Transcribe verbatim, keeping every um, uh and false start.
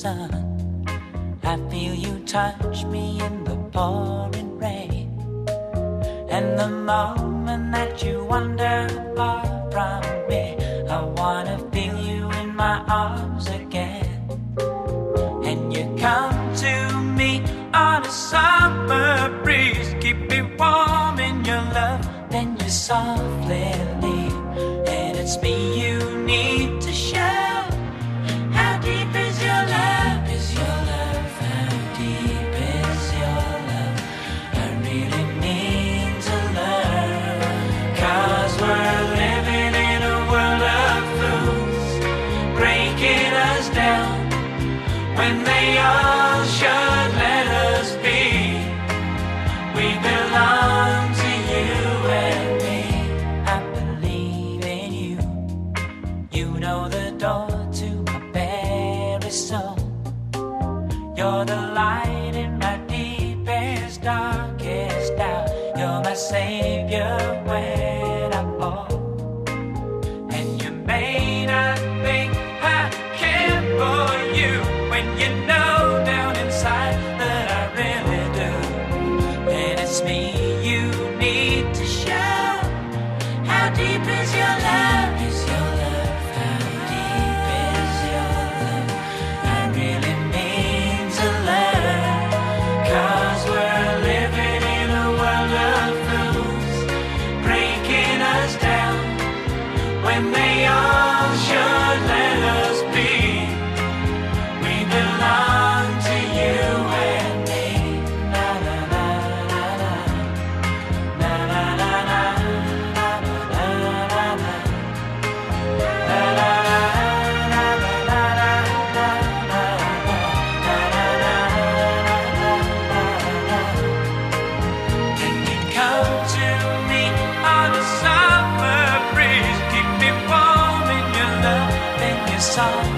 sun. I feel you touch me in the pouring rain. And the moment that you wander far from me, I wanna feel you in my arms again. And you come to me on a summer breeze, keep me warm in your love, then you softly leave. And it's me you need to show. How deep is your love? Is your love? How deep is your love? I really need to learn. Cause we're living in a world of fools, breaking us down when they all should let us be. We belong to you and me. I believe in you. You know the door to my very soul. You're the light in my deepest, darkest doubt. You're my savior when I fall. And you may not think I care for you, when you know down inside that I really do. And it's me you need to show. How deep is your love? Is your love? How deep is your love? I really need to learn. Cause we're living in a world of fools, breaking us down when they all should let us be. We belong to you and me. Na na na na na. Na na na na. Na na na na. Na na na na na na na. Can you come to me on a summer breeze, keep me warm in your love, then you saw.